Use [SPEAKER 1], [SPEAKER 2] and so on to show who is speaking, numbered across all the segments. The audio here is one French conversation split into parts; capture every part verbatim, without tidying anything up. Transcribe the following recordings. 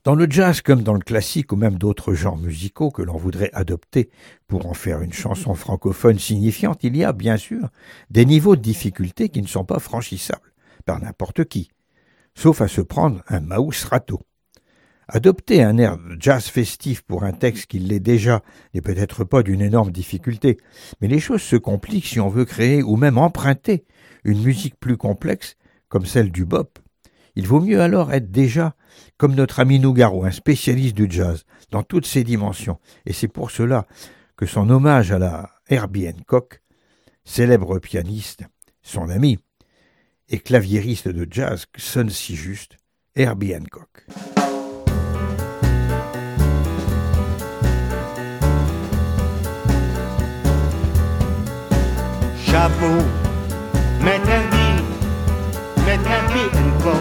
[SPEAKER 1] Dans le jazz comme dans le classique ou même d'autres genres musicaux que l'on voudrait adopter pour en faire une chanson francophone signifiante, il y a bien sûr des niveaux de difficulté qui ne sont pas franchissables par n'importe qui, sauf à se prendre un Maus Rato. Adopter un air de jazz festif pour un texte qui l'est déjà n'est peut-être pas d'une énorme difficulté, mais les choses se compliquent si on veut créer ou même emprunter une musique plus complexe comme celle du bop. Il vaut mieux alors être déjà, comme notre ami Nougaro, un spécialiste du jazz dans toutes ses dimensions, et c'est pour cela que son hommage à la Herbie Hancock, célèbre pianiste, son ami et claviériste de jazz, sonne si juste, Herbie Hancock.
[SPEAKER 2] Chapeau, maître Herbie, maître Herbie Hancock.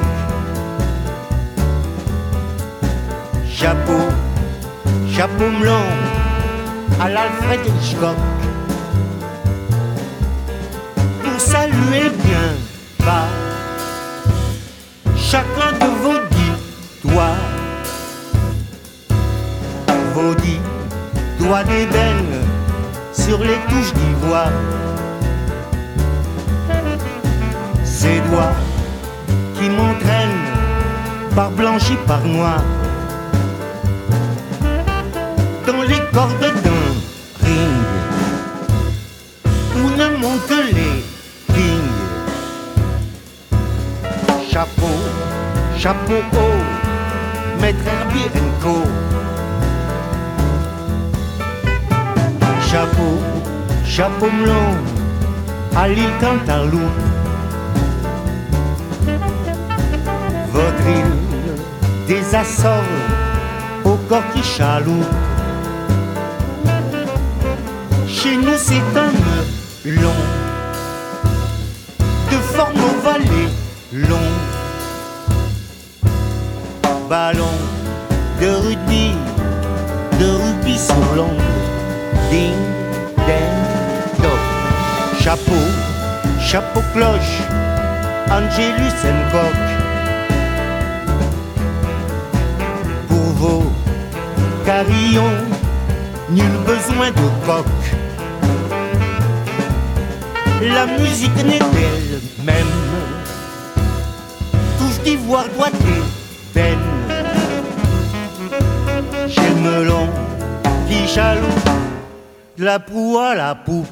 [SPEAKER 2] Chapeau, chapeau melon à l'Alfred Hitchcock. Pour saluer bien bas chacun de vos dix doigts, vos dix doigts d'ébène sur les touches d'ivoire. Ces doigts qui m'entraînent par blanchi, par noir, dans les cordes d'un ring où ne montent que les kings. Chapeau, chapeau haut, maître Herbie Hancock. Chapeau, chapeau melon à l'île Cantaloupe. Votre île des Açores au corps qui chaloupe. Chez nous c'est un melon de forme ovale long, ballon de rugby, de rugby sur l'ongle. Ding, ding, doc. Chapeau, chapeau cloche, Angelus Hancock. Pour vos carillons, nul besoin de coq. La musique n'est elle-même touche d'ivoire doigté peine. Chez le melon qui chaloupe, de la proue à la poupe.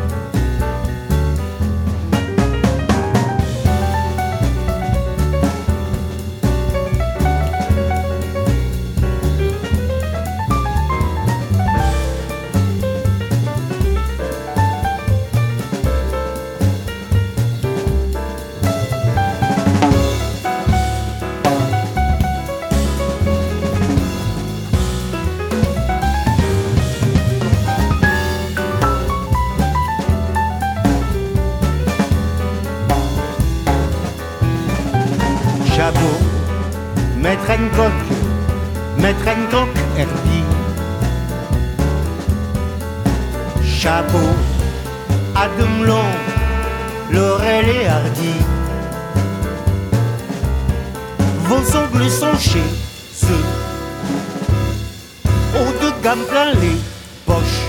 [SPEAKER 2] Maître Hancock, maître Hancock Herbie. Chapeau à deux melons, Laurel et Hardy. Vos ongles sont chez ceux haut de gamme plein les poches.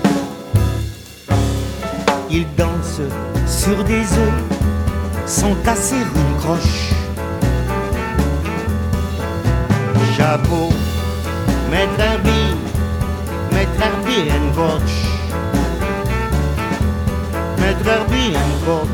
[SPEAKER 2] Ils dansent sur des œufs sans casser une croche. Chapeau, maître Herbie, maître Herbie Hancock. Maître Herbie Hancock.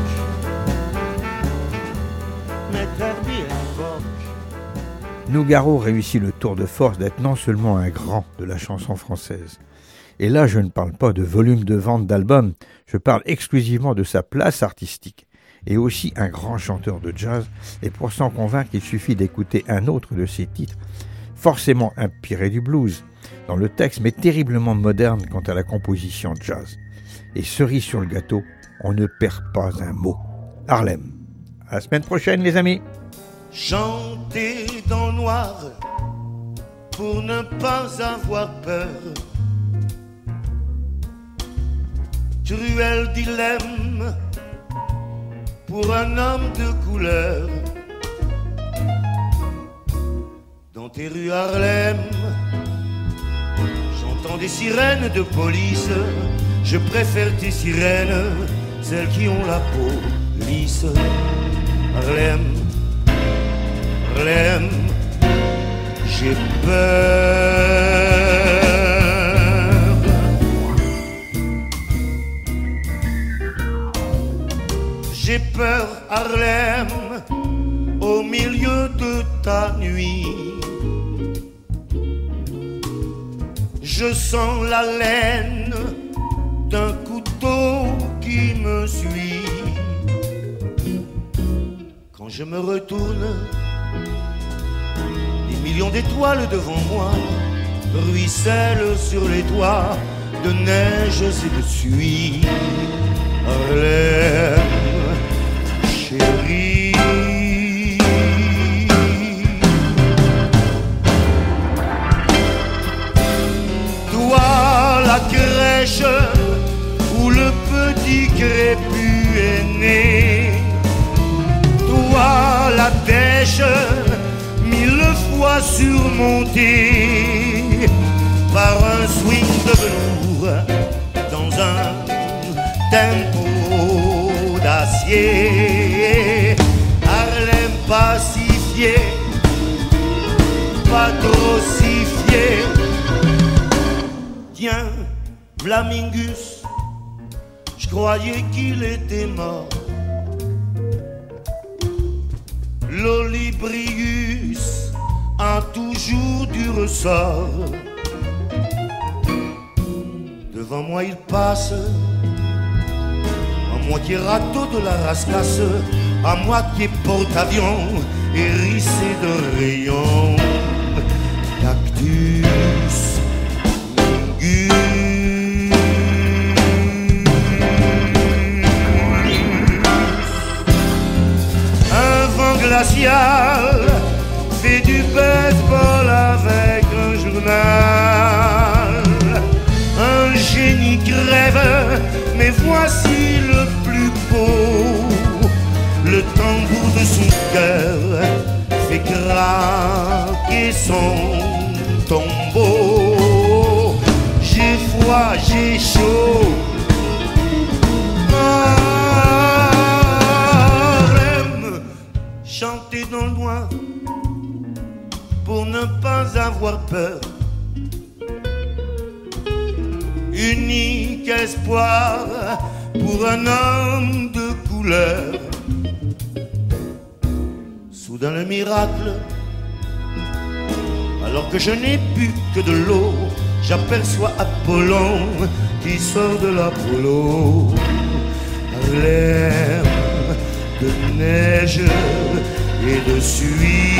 [SPEAKER 2] Maître Herbie Hancock.
[SPEAKER 1] Nougaro réussit le tour de force d'être non seulement un grand de la chanson française, et là je ne parle pas de volume de vente d'albums, je parle exclusivement de sa place artistique, et aussi un grand chanteur de jazz, et pour s'en convaincre il suffit d'écouter un autre de ses titres, forcément inspiré du blues dans le texte, mais terriblement moderne quant à la composition jazz. Et cerise sur le gâteau, on ne perd pas un mot. Harlem. À la semaine prochaine les amis.
[SPEAKER 2] Chanter dans le noir pour ne pas avoir peur. Cruel dilemme pour un homme de couleur. Dans tes rues Harlem, j'entends des sirènes de police. Je préfère tes sirènes, celles qui ont la peau lisse. Harlem, Harlem, j'ai peur. J'ai peur, Harlem, au milieu de ta nuit. Je sens la laine d'un couteau qui me suit. Quand je me retourne, des millions d'étoiles devant moi ruissellent sur les toits de neige et de suie. Harlem, chérie. La crèche où le petit crépus est né, toi la dèche mille fois surmontée par un swing de velours dans un tempo d'acier. Harlem pacifié, pas trop sifié. Tiens, Flamingus, je croyais qu'il était mort. L'Olibrius a toujours du ressort. Devant moi il passe, à moitié râteau de la rascasse, à moitié porte-avions hérissé de rayons. Cactus, un vent glacial fait du baseball avec un journal. Un génie crève, mais voici le plus beau. Le tambour de son cœur fait craquer son tombeau. J'ai froid, j'ai chaud. Harlem, chanter dans le loin pour ne pas avoir peur. Unique espoir pour un homme de couleur. Soudain le miracle, alors que je n'ai bu que de l'eau, j'aperçois Apollon qui sort de l'Apollo. Harlem de neige et de suie.